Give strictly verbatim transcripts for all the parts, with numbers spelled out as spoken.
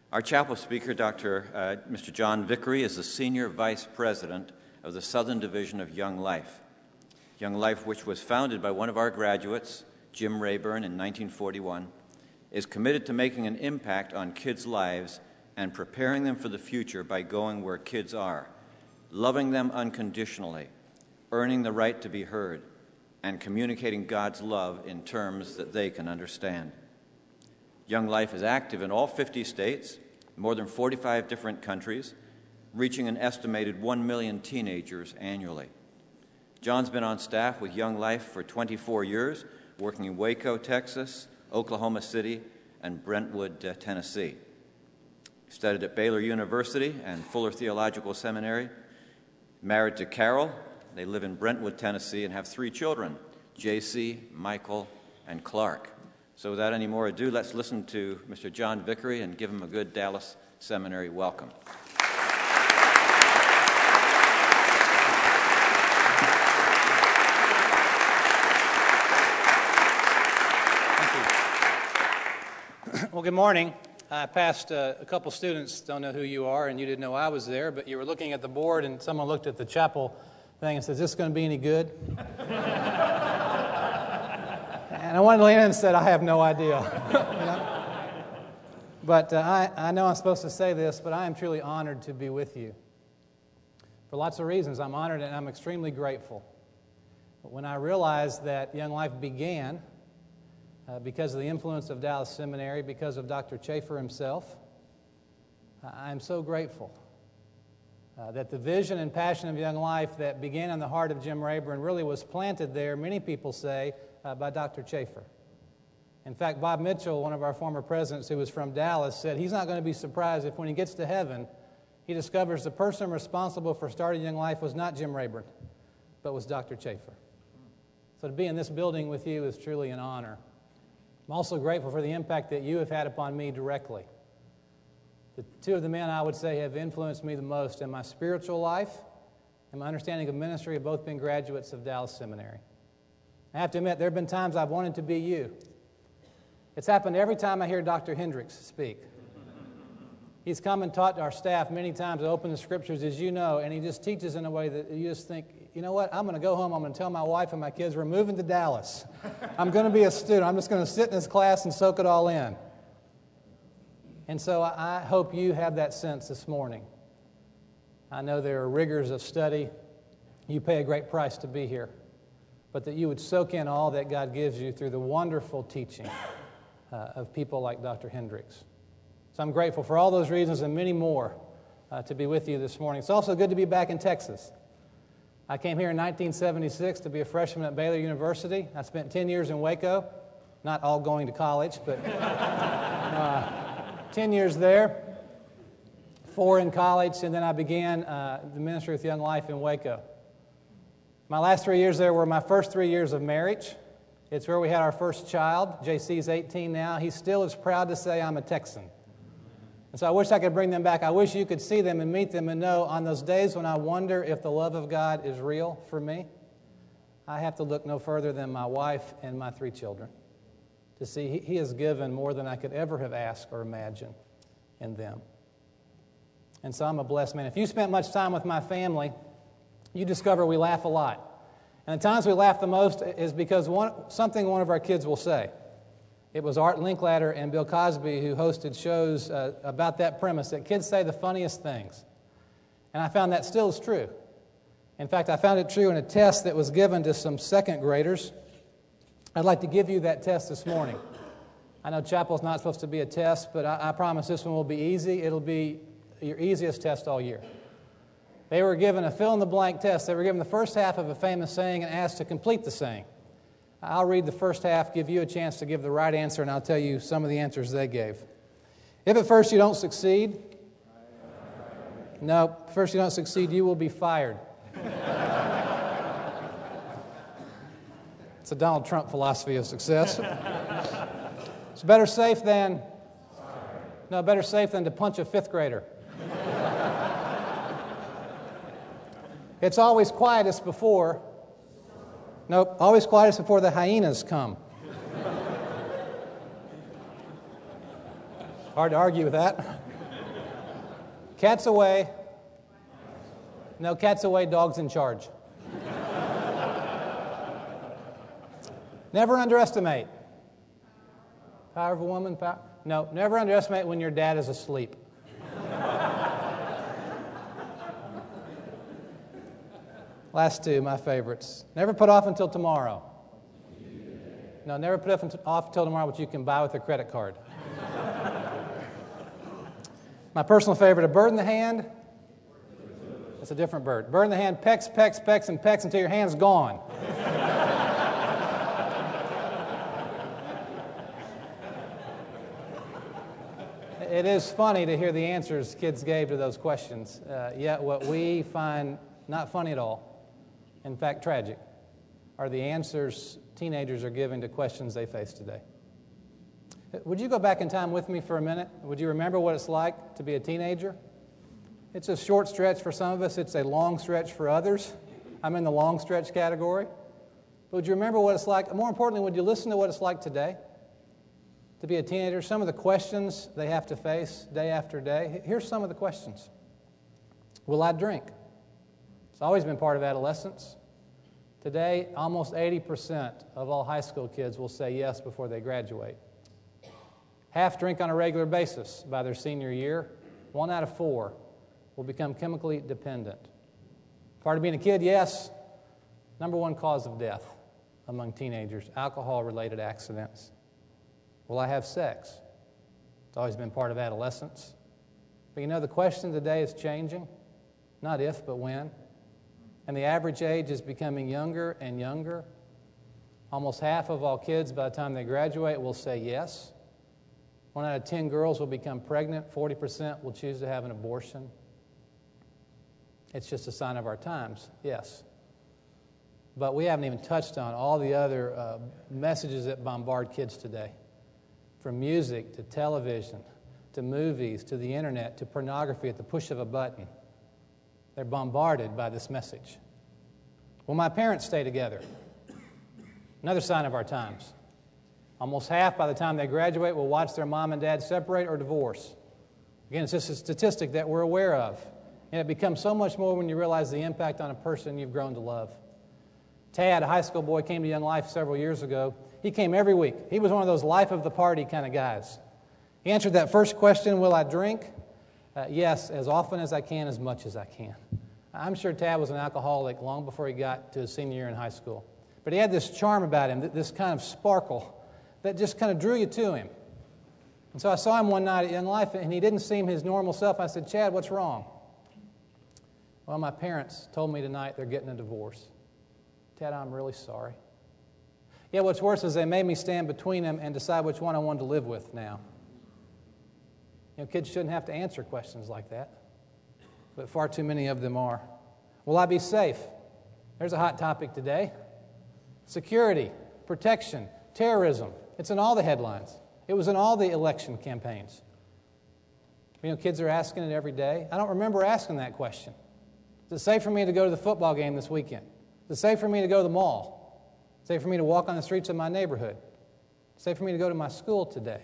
Our chapel speaker, Doctor Uh, Mister John Vickery, is the Senior Vice President of the Southern Division of Young Life. Young Life, which was founded by one of our graduates, Jim Rayburn, in nineteen forty-one, is committed to making an impact on kids' lives and preparing them for the future by going where kids are, loving them unconditionally, earning the right to be heard, and communicating God's love in terms that they can understand. Young Life is active in all fifty states, more than forty-five different countries, reaching an estimated one million teenagers annually. John's been on staff with Young Life for twenty-four years, working in Waco, Texas, Oklahoma City, and Brentwood, uh, Tennessee. He studied at Baylor University and Fuller Theological Seminary. Married to Carol, they live in Brentwood, Tennessee, and have three children, J C, Michael, and Clark. So without any more ado, let's listen to Mister John Vickery and give him a good Dallas Seminary welcome. Thank you. Well, good morning. I passed uh, a couple students, don't know who you are, and you didn't know I was there, but you were looking at the board, and someone looked at the chapel thing and said, "Is this going to be any good?" And I wanted to lean in and said, "I have no idea." You know? But uh, I, I know I'm supposed to say this, but I am truly honored to be with you. For lots of reasons, I'm honored and I'm extremely grateful. But when I realized that Young Life began uh, because of the influence of Dallas Seminary, because of Doctor Chafer himself, I'm so grateful uh, that the vision and passion of Young Life that began in the heart of Jim Rayburn really was planted there, many people say, Uh, by Doctor Chafer. In fact, Bob Mitchell, one of our former presidents who was from Dallas, said he's not going to be surprised if when he gets to heaven, he discovers the person responsible for starting Young Life was not Jim Rayburn, but was Doctor Chafer. So to be in this building with you is truly an honor. I'm also grateful for the impact that you have had upon me directly. The two of the men I would say have influenced me the most in my spiritual life and my understanding of ministry have both been graduates of Dallas Seminary. I have to admit, there have been times I've wanted to be you. It's happened every time I hear Doctor Hendricks speak. He's come and taught our staff many times to open the Scriptures, as you know, and he just teaches in a way that you just think, you know what, I'm going to go home, I'm going to tell my wife and my kids we're moving to Dallas. I'm going to be a student. I'm just going to sit in this class and soak it all in. And so I hope you have that sense this morning. I know there are rigors of study. You pay a great price to be here. But that you would soak in all that God gives you through the wonderful teaching uh, of people like Doctor Hendricks. So I'm grateful for all those reasons and many more uh, to be with you this morning. It's also good to be back in Texas. I came here in nineteen seventy-six to be a freshman at Baylor University. I spent ten years in Waco, not all going to college, but uh, ten years there, four in college, and then I began uh, the ministry with Young Life in Waco. My last three years there were my first three years of marriage. It's where we had our first child. J C's eighteen now. He still is proud to say I'm a Texan. And so I wish I could bring them back. I wish you could see them and meet them and know on those days when I wonder if the love of God is real for me, I have to look no further than my wife and my three children to see He has given more than I could ever have asked or imagined in them. And so I'm a blessed man. If you spent much time with my family, you discover we laugh a lot. And the times we laugh the most is because one, something one of our kids will say. It was Art Linklater and Bill Cosby who hosted shows uh, about that premise, that kids say the funniest things. And I found that still is true. In fact, I found it true in a test that was given to some second graders. I'd like to give you that test this morning. I know chapel's not supposed to be a test, but I, I promise this one will be easy. It'll be your easiest test all year. They were given a fill-in-the-blank test. They were given the first half of a famous saying and asked to complete the saying. I'll read the first half, give you a chance to give the right answer, and I'll tell you some of the answers they gave. If at first you don't succeed, no, first you don't succeed, you will be fired. It's a Donald Trump philosophy of success. It's better safe than, no, better safe than to punch a fifth grader. It's always quietest before, nope, always quietest before the hyenas come. Hard to argue with that. Cats away. No, cats away, dogs in charge. Never underestimate. Power of a woman? Power? No, never underestimate when your dad is asleep. Last two, my favorites. Never put off until tomorrow. No, never put off, off until tomorrow what you can buy with a credit card. My personal favorite, a bird in the hand. That's a different bird. Bird in the hand pecks, pecks, pecks, and pecks until your hand's gone. It is funny to hear the answers kids gave to those questions. Uh, yet what we find not funny at all, in fact tragic, are the answers teenagers are giving to questions they face today. Would you go back in time with me for a minute? Would you remember what it's like to be a teenager? It's a short stretch for some of us. It's a long stretch for others. I'm in the long stretch category. But would you remember what it's like? More importantly, would you listen to what it's like today to be a teenager? Some of the questions they have to face day after day. Here's some of the questions. Will I drink? It's always been part of adolescence. Today, almost eighty percent of all high school kids will say yes before they graduate. Half drink on a regular basis by their senior year. One out of four will become chemically dependent. Part of being a kid, yes. Number one cause of death among teenagers, alcohol-related accidents. Will I have sex? It's always been part of adolescence. But you know, the question today is changing. Not if, but when. And the average age is becoming younger and younger. Almost half of all kids, by the time they graduate, will say yes. One out of ten girls will become pregnant. forty percent will choose to have an abortion. It's just a sign of our times, yes. But we haven't even touched on all the other uh, messages that bombard kids today. From music to television to movies to the internet to pornography at the push of a button. They're bombarded by this message. Will my parents stay together? Another sign of our times. Almost half, by the time they graduate, will watch their mom and dad separate or divorce. Again, it's just a statistic that we're aware of. And it becomes so much more when you realize the impact on a person you've grown to love. Tad, a high school boy, came to Young Life several years ago. He came every week. He was one of those life of the party kind of guys. He answered that first question, will I drink? Uh, yes, as often as I can, as much as I can. I'm sure Tad was an alcoholic long before he got to his senior year in high school. But he had this charm about him, this kind of sparkle that just kind of drew you to him. And so I saw him one night at Young Life, and he didn't seem his normal self. I said, Chad, what's wrong? Well, my parents told me tonight they're getting a divorce. Tad, I'm really sorry. Yeah, what's worse is they made me stand between them and decide which one I wanted to live with now. You know, kids shouldn't have to answer questions like that, but far too many of them are. Will I be safe? There's a hot topic today. Security, protection, terrorism. It's in all the headlines. It was in all the election campaigns. You know, kids are asking it every day. I don't remember asking that question. Is it safe for me to go to the football game this weekend? Is it safe for me to go to the mall? Is it safe for me to walk on the streets of my neighborhood? Is it safe for me to go to my school today?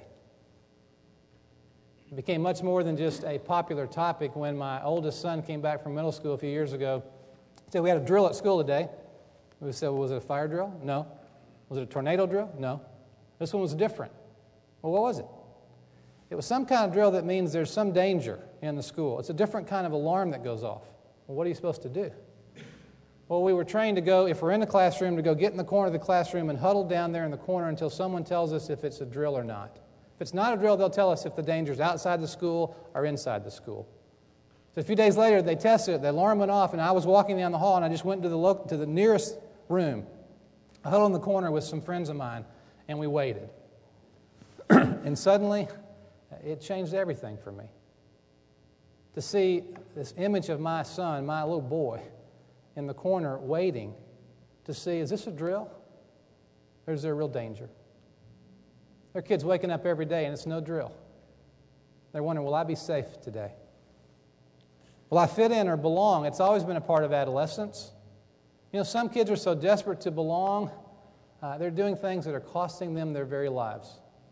It became much more than just a popular topic when my oldest son came back from middle school a few years ago. He said, we had a drill at school today. We said, well, was it a fire drill? No. Was it a tornado drill? No. This one was different. Well, what was it? It was some kind of drill that means there's some danger in the school. It's a different kind of alarm that goes off. Well, what are you supposed to do? Well, we were trained to go, if we're in the classroom, to go get in the corner of the classroom and huddle down there in the corner until someone tells us if it's a drill or not. If it's not a drill, they'll tell us if the danger's outside the school or inside the school. So a few days later, they tested it. The alarm went off, and I was walking down the hall, and I just went to the lo- to the nearest room. I huddled in the corner with some friends of mine, and we waited. And suddenly, it changed everything for me. To see this image of my son, my little boy, in the corner waiting to see, is this a drill? Or is there real danger? There are kids waking up every day and it's no drill. They're wondering, will I be safe today? Will I fit in or belong? It's always been a part of adolescence. You know, some kids are so desperate to belong, uh, they're doing things that are costing them their very lives.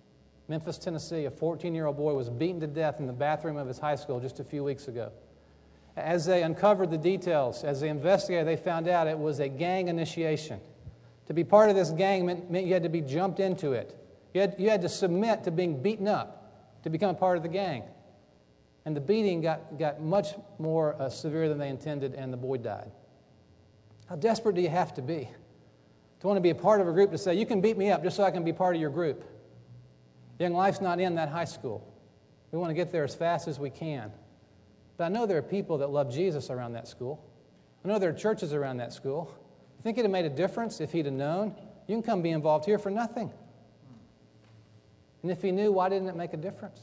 Memphis, Tennessee, a fourteen-year-old boy was beaten to death in the bathroom of his high school just a few weeks ago. As they uncovered the details, as they investigated, they found out it was a gang initiation. To be part of this gang meant, meant you had to be jumped into it. You had, you had to submit to being beaten up to become a part of the gang. And the beating got, got much more uh, severe than they intended, and the boy died. How desperate do you have to be to want to be a part of a group to say, you can beat me up just so I can be part of your group? Young Life's not in that high school. We want to get there as fast as we can. But I know there are people that love Jesus around that school. I know there are churches around that school. You think it would have made a difference if he'd have known? You can come be involved here for nothing. And if he knew, why didn't it make a difference?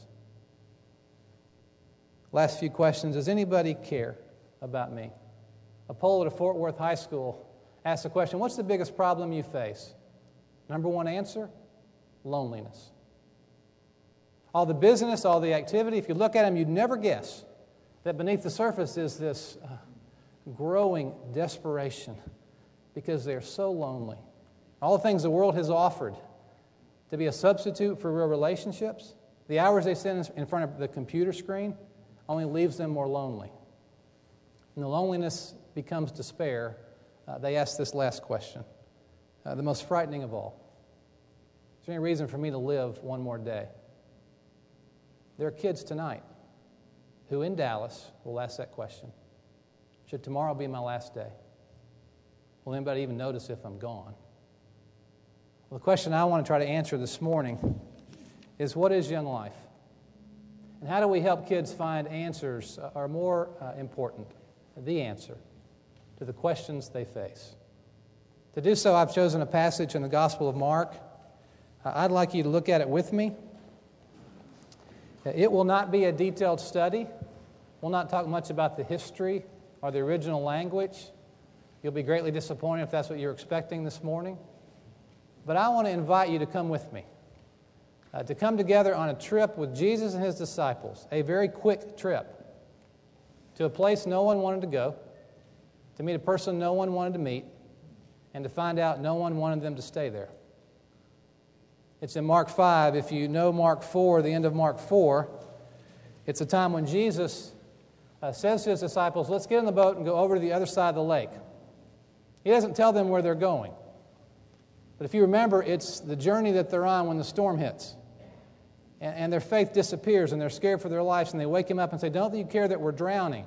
Last few questions. Does anybody care about me? A poll at a Fort Worth high school asked the question, what's the biggest problem you face? Number one answer, loneliness. All the business, all the activity, if you look at them, you'd never guess that beneath the surface is this uh, growing desperation because they're so lonely. All the things the world has offered to be a substitute for real relationships, the hours they spend in front of the computer screen only leaves them more lonely. And the loneliness becomes despair. Uh, they ask this last question, uh, the most frightening of all. Is there any reason for me to live one more day? There are kids tonight who in Dallas will ask that question. Should tomorrow be my last day? Will anybody even notice if I'm gone? Well, the question I want to try to answer this morning is, what is Young Life? And how do we help kids find answers, uh, or more uh, important, the answer to the questions they face? To do so, I've chosen a passage in the Gospel of Mark. Uh, I'd like you to look at it with me. It will not be a detailed study. We'll not talk much about the history or the original language. You'll be greatly disappointed if that's what you're expecting this morning. But I want to invite you to come with me, uh, to come together on a trip with Jesus and his disciples, a very quick trip to a place no one wanted to go, to meet a person no one wanted to meet, and to find out no one wanted them to stay there. It's in Mark five. If you know Mark four, the end of Mark four, it's a time when Jesus uh, says to his disciples, let's get in the boat and go over to the other side of the lake. He doesn't tell them where they're going. But if you remember, it's the journey that they're on when the storm hits. And, and their faith disappears, and they're scared for their lives, and they wake him up and say, don't you care that we're drowning?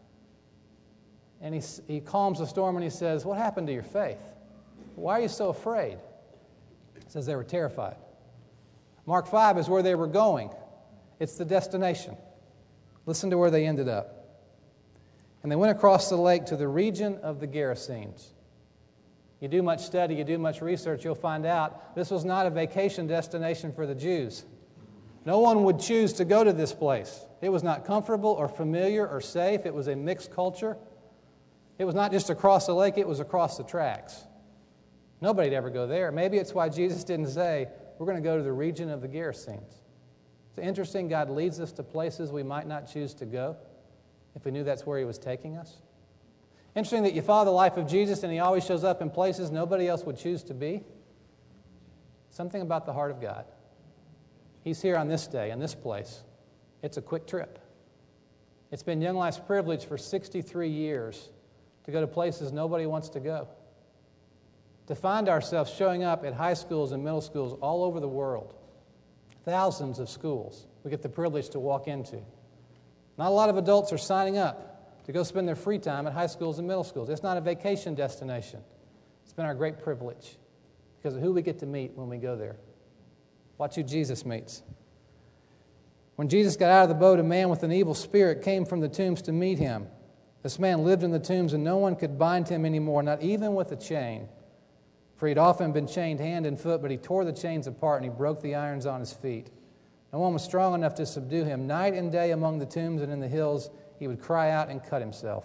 And he, he calms the storm and he says, what happened to your faith? Why are you so afraid? He says they were terrified. Mark five is where they were going. It's the destination. Listen to where they ended up. And they went across the lake to the region of the Gerasenes. You do much study, you do much research, you'll find out this was not a vacation destination for the Jews. No one would choose to go to this place. It was not comfortable or familiar or safe. It was a mixed culture. It was not just across the lake, it was across the tracks. Nobody'd ever go there. Maybe it's why Jesus didn't say, we're going to go to the region of the Gerasenes. It's interesting, God leads us to places we might not choose to go if we knew that's where he was taking us. Interesting that you follow the life of Jesus and he always shows up in places nobody else would choose to be. Something about the heart of God. He's here on this day, in this place. It's a quick trip. It's been Young Life's privilege for sixty-three years to go to places nobody wants to go. To find ourselves showing up at high schools and middle schools all over the world. Thousands of schools we get the privilege to walk into. Not a lot of adults are signing up to go spend their free time at high schools and middle schools. It's not a vacation destination. It's been our great privilege because of who we get to meet when we go there. Watch who Jesus meets. When Jesus got out of the boat, a man with an evil spirit came from the tombs to meet him. This man lived in the tombs, and no one could bind him anymore, not even with a chain. For he'd often been chained hand and foot, but he tore the chains apart and he broke the irons on his feet. No one was strong enough to subdue him. Night and day among the tombs and in the hills, he would cry out and cut himself.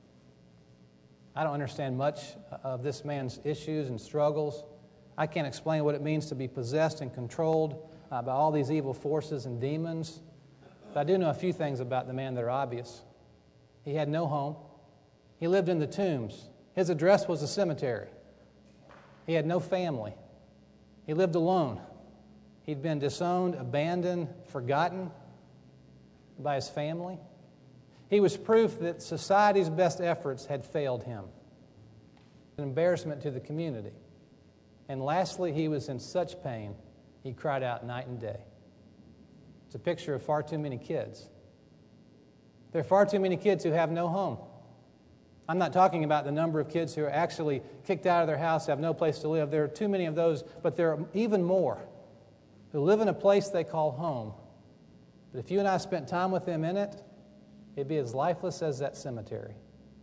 I don't understand much of this man's issues and struggles. I can't explain what it means to be possessed and controlled uh, by all these evil forces and demons. But I do know a few things about the man that are obvious. He had no home. He lived in the tombs. His address was a cemetery. He had no family. He lived alone. He He'd been disowned, abandoned, forgotten by his family. He was proof that society's best efforts had failed him. An embarrassment to the community. And lastly, he was in such pain, he cried out night and day. It's a picture of far too many kids. There are far too many kids who have no home. I'm not talking about the number of kids who are actually kicked out of their house, have no place to live. There are too many of those, but there are even more who live in a place they call home. But if you and I spent time with them in it, it'd be as lifeless as that cemetery.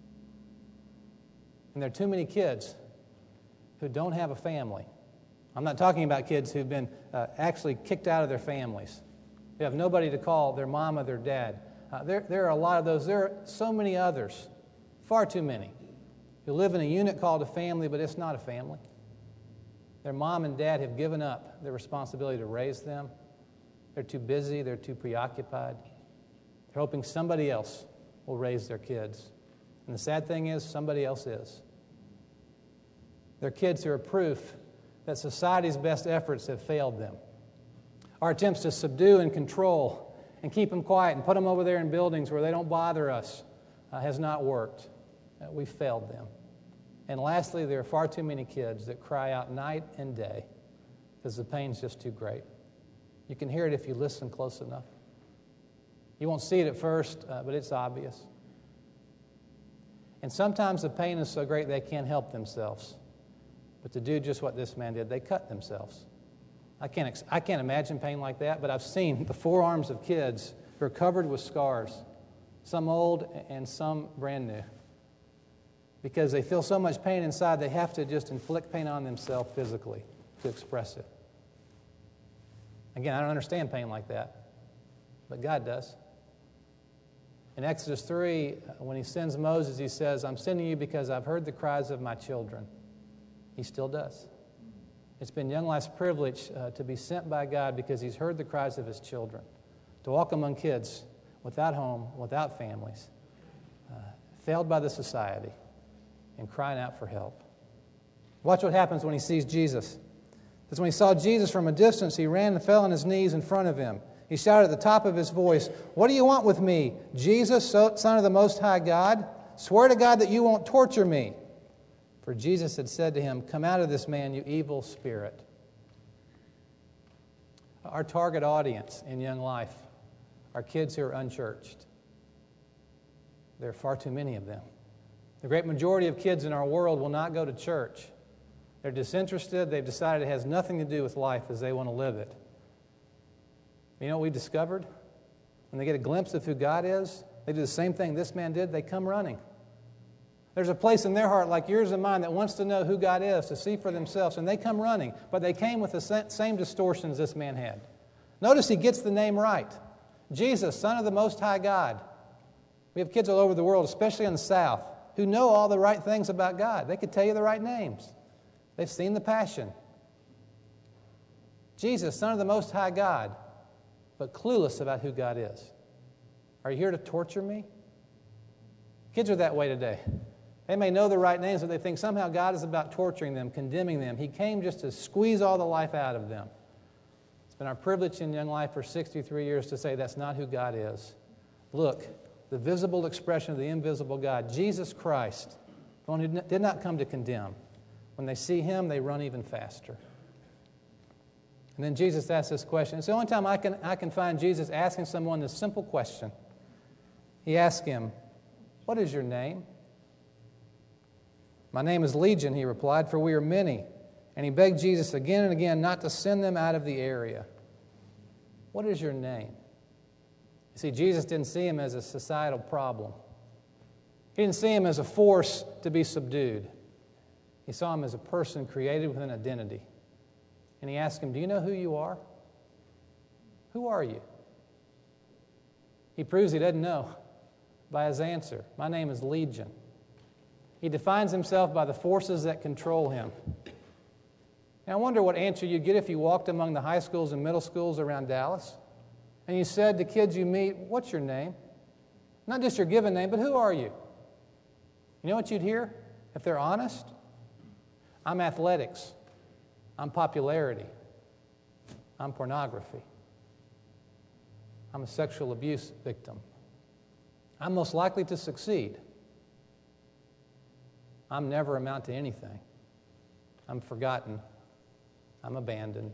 And there are too many kids who don't have a family. I'm not talking about kids who've been uh, actually kicked out of their families. They have nobody to call their mom or their dad. Uh, there, there are a lot of those. There are so many others, far too many, who live in a unit called a family, but it's not a family. Their mom and dad have given up their responsibility to raise them. They're too busy. They're too preoccupied. They're hoping somebody else will raise their kids. And the sad thing is, somebody else is. They're kids who are proof that society's best efforts have failed them. Our attempts to subdue and control and keep them quiet and put them over there in buildings where they don't bother us uh, has not worked. Uh, we failed them. And lastly, there are far too many kids that cry out night and day because the pain's just too great. You can hear it if you listen close enough. You won't see it at first, uh, but it's obvious. And sometimes the pain is so great they can't help themselves. But to do just what this man did, they cut themselves. I can't, ex- I can't imagine pain like that, but I've seen the forearms of kids who are covered with scars, some old and some brand new. Because they feel so much pain inside, they have to just inflict pain on themselves physically to express it. Again, I don't understand pain like that, but God does. In Exodus three, when he sends Moses, he says, I'm sending you because I've heard the cries of my children. He still does. It's been Young Life's privilege uh, to be sent by God because he's heard the cries of his children, to walk among kids without home, without families, uh, failed by the society, and crying out for help. Watch what happens when he sees Jesus. Because when he saw Jesus from a distance, he ran and fell on his knees in front of him. He shouted at the top of his voice, "What do you want with me, Jesus, Son of the Most High God? Swear to God that you won't torture me." For Jesus had said to him, "Come out of this man, you evil spirit." Our target audience in Young Life are kids who are unchurched. There are far too many of them. The great majority of kids in our world will not go to church. They're disinterested. They've decided it has nothing to do with life as they want to live it. You know what we discovered? When they get a glimpse of who God is, they do the same thing this man did. They come running. There's a place in their heart like yours and mine that wants to know who God is, to see for themselves, and they come running. But they came with the same distortions this man had. Notice he gets the name right. Jesus, Son of the Most High God. We have kids all over the world, especially in the South, who know all the right things about God. They could tell you the right names. They've seen the Passion. Jesus, Son of the Most High God, but clueless about who God is. Are you here to torture me? Kids are that way today. They may know the right names, but they think somehow God is about torturing them, condemning them. He came just to squeeze all the life out of them. It's been our privilege in Young Life for sixty-three years to say that's not who God is. Look, the visible expression of the invisible God, Jesus Christ, the one who did not come to condemn. When they see him, they run even faster. And then Jesus asks this question. It's the only time I can, I can find Jesus asking someone this simple question. He asked him, "What is your name?" "My name is Legion," he replied, "for we are many." And he begged Jesus again and again not to send them out of the area. What is your name? You see, Jesus didn't see him as a societal problem. He didn't see him as a force to be subdued. He saw him as a person created with an identity. And he asked him, "Do you know who you are? Who are you?" He proves he doesn't know by his answer. "My name is Legion." He defines himself by the forces that control him. Now, I wonder what answer you'd get if you walked among the high schools and middle schools around Dallas and you said to kids you meet, "What's your name?" Not just your given name, but who are you? You know what you'd hear if they're honest? "I'm athletics. I'm popularity." I'm pornography. I'm a sexual abuse victim. I'm most likely to succeed. I'm never amount to anything. I'm forgotten. I'm abandoned.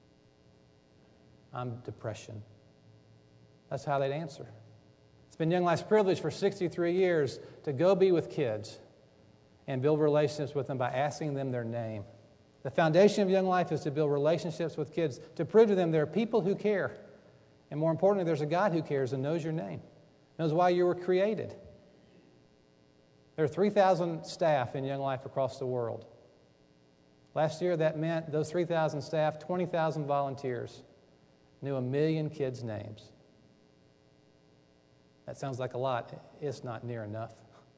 I'm depression. That's how they'd answer. It's been Young Life's privilege for sixty-three years to go be with kids and build relationships with them by asking them their name. The foundation of Young Life is to build relationships with kids, to prove to them there are people who care. And more importantly, there's a God who cares and knows your name, knows why you were created. There are three thousand staff in Young Life across the world. Last year, that meant those three thousand staff, twenty thousand volunteers, knew a million kids' names. That sounds like a lot. It's not near enough.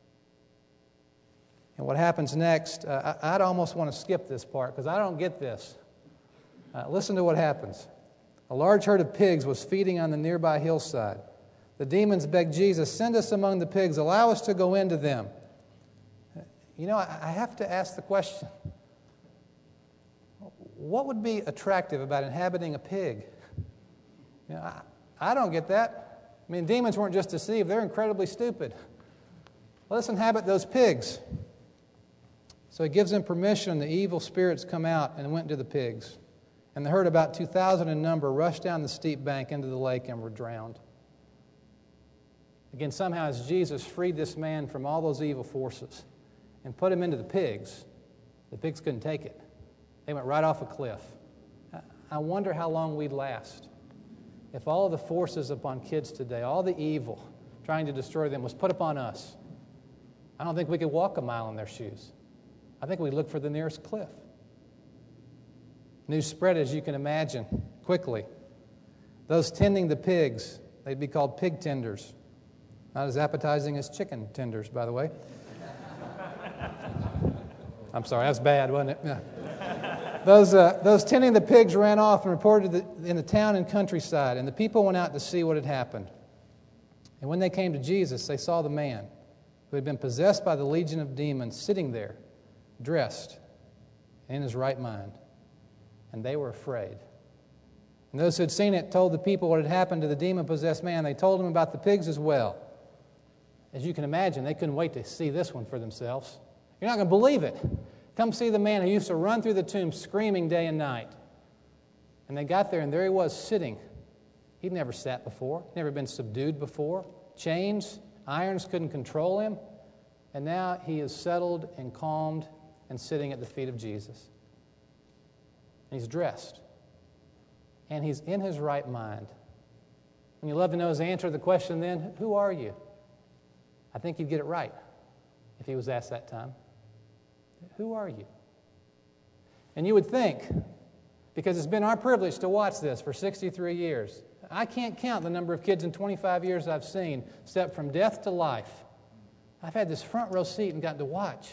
And what happens next, uh, I'd almost want to skip this part because I don't get this. Uh, listen to what happens. A large herd of pigs was feeding on the nearby hillside. The demons begged Jesus, "Send us among the pigs, allow us to go into them." You know, I have to ask the question, what would be attractive about inhabiting a pig? You know, I, I don't get that. I mean, demons weren't just deceived, they're incredibly stupid. Let's inhabit those pigs. So he gives them permission. The evil spirits come out and went to the pigs. And the herd, about two thousand in number, rushed down the steep bank into the lake and were drowned. Again, somehow as Jesus freed this man from all those evil forces and put him into the pigs, the pigs couldn't take it. They went right off a cliff. I wonder how long we'd last if all of the forces upon kids today, all the evil trying to destroy them, was put upon us. I don't think we could walk a mile in their shoes. I think we'd look for the nearest cliff. News spread, as you can imagine, quickly. Those tending the pigs, they'd be called pig tenders. Not as appetizing as chicken tenders, by the way. I'm sorry, that's bad, wasn't it? Yeah. Those, uh, those tending the pigs ran off and reported the, in the town and countryside, and the people went out to see what had happened. And when they came to Jesus, they saw the man who had been possessed by the legion of demons sitting there, dressed, and in his right mind. And they were afraid. And those who had seen it told the people what had happened to the demon-possessed man. They told him about the pigs as well. As you can imagine, they couldn't wait to see this one for themselves. You're not going to believe it. Come see the man who used to run through the tomb screaming day and night. And they got there, and there he was sitting. He'd never sat before, never been subdued before. Chains, irons couldn't control him. And now he is settled and calmed and sitting at the feet of Jesus. And he's dressed. And he's in his right mind. And you'd love to know his answer to the question then, who are you? I think he'd get it right if he was asked that time. Who are you? And you would think, because it's been our privilege to watch this for sixty-three years, I can't count the number of kids in twenty-five years I've seen step from death to life. I've had this front row seat and gotten to watch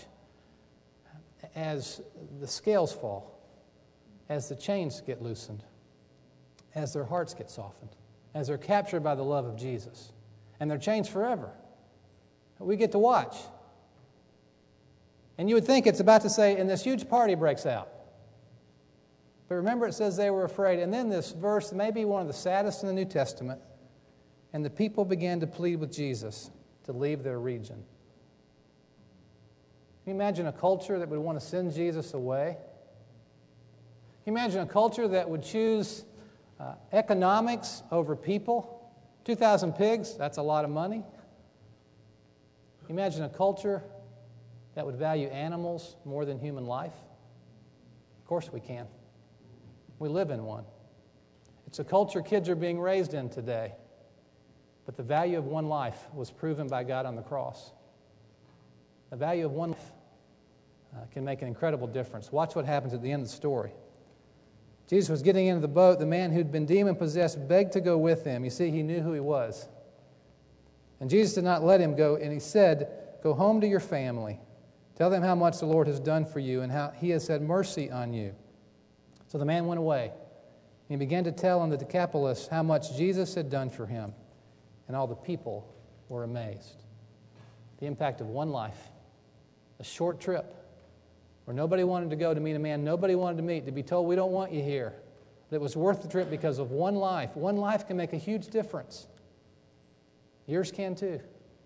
as the scales fall, as the chains get loosened, as their hearts get softened, as they're captured by the love of Jesus. And they're changed forever. We get to watch. And you would think it's about to say, and this huge party breaks out. But remember, it says they were afraid. And then this verse, maybe one of the saddest in the New Testament, and the people began to plead with Jesus to leave their region. Can you imagine a culture that would want to send Jesus away? Can you imagine a culture that would choose uh, economics over people? two thousand pigs, that's a lot of money. Can you imagine a culture that would value animals more than human life? Of course we can. We live in one. It's a culture kids are being raised in today. But the value of one life was proven by God on the cross. The value of one life uh, can make an incredible difference. Watch what happens at the end of the story. Jesus was getting into the boat. The man who'd been demon-possessed begged to go with him. You see, he knew who he was. And Jesus did not let him go, and he said, "Go home to your family. Tell them how much the Lord has done for you and how he has had mercy on you." So the man went away. And he began to tell in the Decapolis how much Jesus had done for him. And all the people were amazed. The impact of one life, a short trip, where nobody wanted to go to meet a man nobody wanted to meet, to be told, "We don't want you here. But it was worth the trip because of one life. One life can make a huge difference. Yours can too.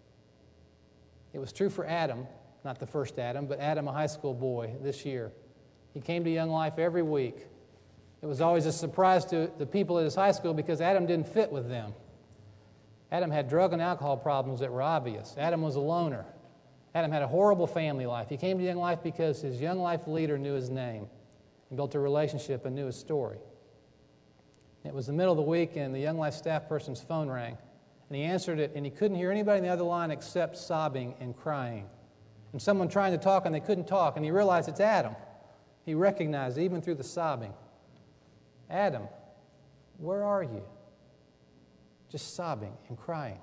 It was true for Adam, not the first Adam, but Adam, a high school boy this year. He came to Young Life every week. It was always a surprise to the people at his high school because Adam didn't fit with them. Adam had drug and alcohol problems that were obvious. Adam was a loner. Adam had a horrible family life. He came to Young Life because his Young Life leader knew his name and built a relationship and knew his story. It was the middle of the week, and the Young Life staff person's phone rang, and he answered it, and he couldn't hear anybody on the other line except sobbing and crying. And someone trying to talk, and they couldn't talk, and he realized it's Adam. He recognized it even through the sobbing. Adam, where are you? Just sobbing and crying.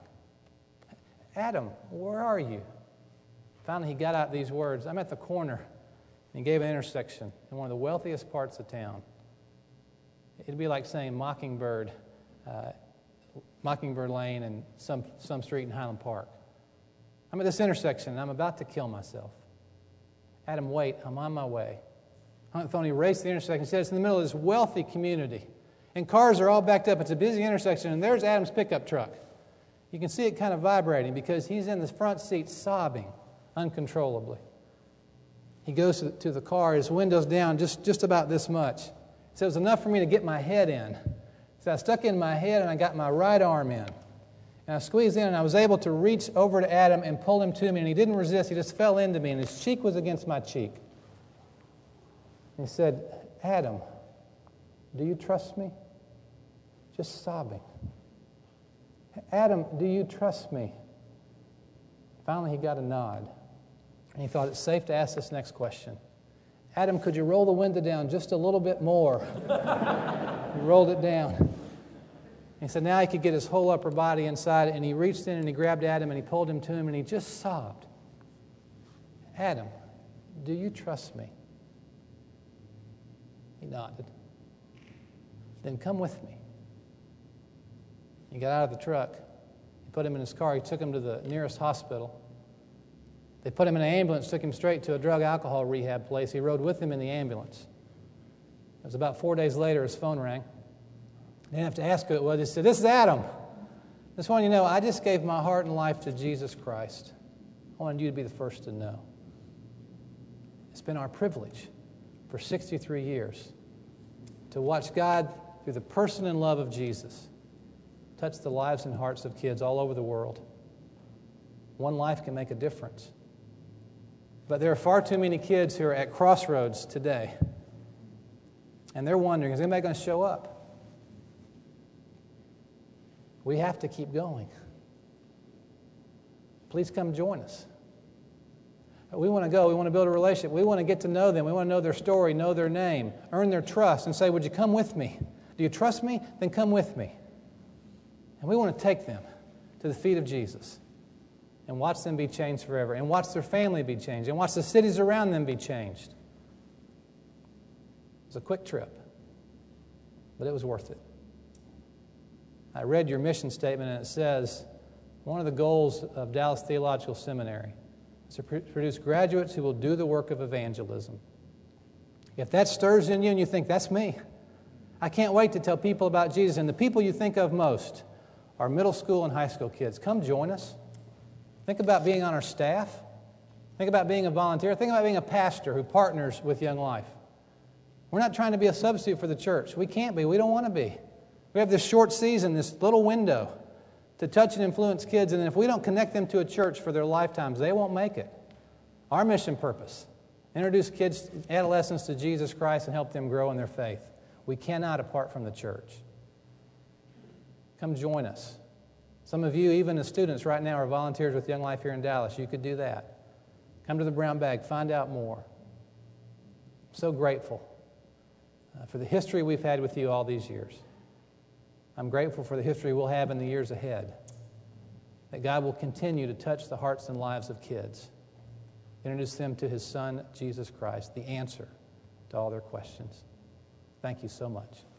Adam, where are you? Finally, he got out these words. I'm at the corner, and he gave an intersection in one of the wealthiest parts of town. It'd be like saying Mockingbird, uh, Mockingbird Lane and some, some street in Highland Park. I'm at this intersection, and I'm about to kill myself. Adam, wait, I'm on my way. On the phone, he raced the intersection. He said it's in the middle of this wealthy community, and cars are all backed up. It's a busy intersection, and there's Adam's pickup truck. You can see it kind of vibrating because he's in the front seat sobbing uncontrollably. He goes to, to the car, his window's down just, just about this much. He said it was enough for me to get my head in. So I stuck in my head and I got my right arm in. And I squeezed in and I was able to reach over to Adam and pull him to me. And he didn't resist. He just fell into me and his cheek was against my cheek. And he said, Adam, do you trust me? Just sobbing. Adam, do you trust me? Finally, he got a nod. And he thought it's safe to ask this next question. Adam, could you roll the window down just a little bit more? He rolled it down. He said now he could get his whole upper body inside it, and he reached in and he grabbed Adam and he pulled him to him and he just sobbed. Adam, do you trust me? He nodded. Then come with me. He got out of the truck. He put him in his car. He took him to the nearest hospital. They put him in an ambulance, took him straight to a drug alcohol rehab place. He rode with them in the ambulance. It was about four days later, his phone rang. They didn't have to ask who it was. He said, this is Adam. Just want you to know, I just gave my heart and life to Jesus Christ. I wanted you to be the first to know. It's been our privilege for sixty-three years to watch God, through the person and love of Jesus, touch the lives and hearts of kids all over the world. One life can make a difference. But there are far too many kids who are at crossroads today. And they're wondering, is anybody going to show up? We have to keep going. Please come join us. We want to go. We want to build a relationship. We want to get to know them. We want to know their story, know their name, earn their trust, and say, would you come with me? Do you trust me? Then come with me. And we want to take them to the feet of Jesus and watch them be changed forever, and watch their family be changed, and watch the cities around them be changed. It was a quick trip, but it was worth it. I read your mission statement, and it says, one of the goals of Dallas Theological Seminary is to produce graduates who will do the work of evangelism. If that stirs in you and you think, that's me, I can't wait to tell people about Jesus. And the people you think of most are middle school and high school kids. Come join us. Think about being on our staff. Think about being a volunteer. Think about being a pastor who partners with Young Life. We're not trying to be a substitute for the church. We can't be. We don't want to be. We have this short season, this little window to touch and influence kids, and if we don't connect them to a church for their lifetimes, they won't make it. Our mission purpose, introduce kids, adolescents to Jesus Christ and help them grow in their faith. We cannot apart from the church. Come join us. Some of you, even as students right now, are volunteers with Young Life here in Dallas. You could do that. Come to the Brown Bag. Find out more. I'm so grateful uh, for the history we've had with you all these years. I'm grateful for the history we'll have in the years ahead. That God will continue to touch the hearts and lives of kids. Introduce them to His Son, Jesus Christ, the answer to all their questions. Thank you so much.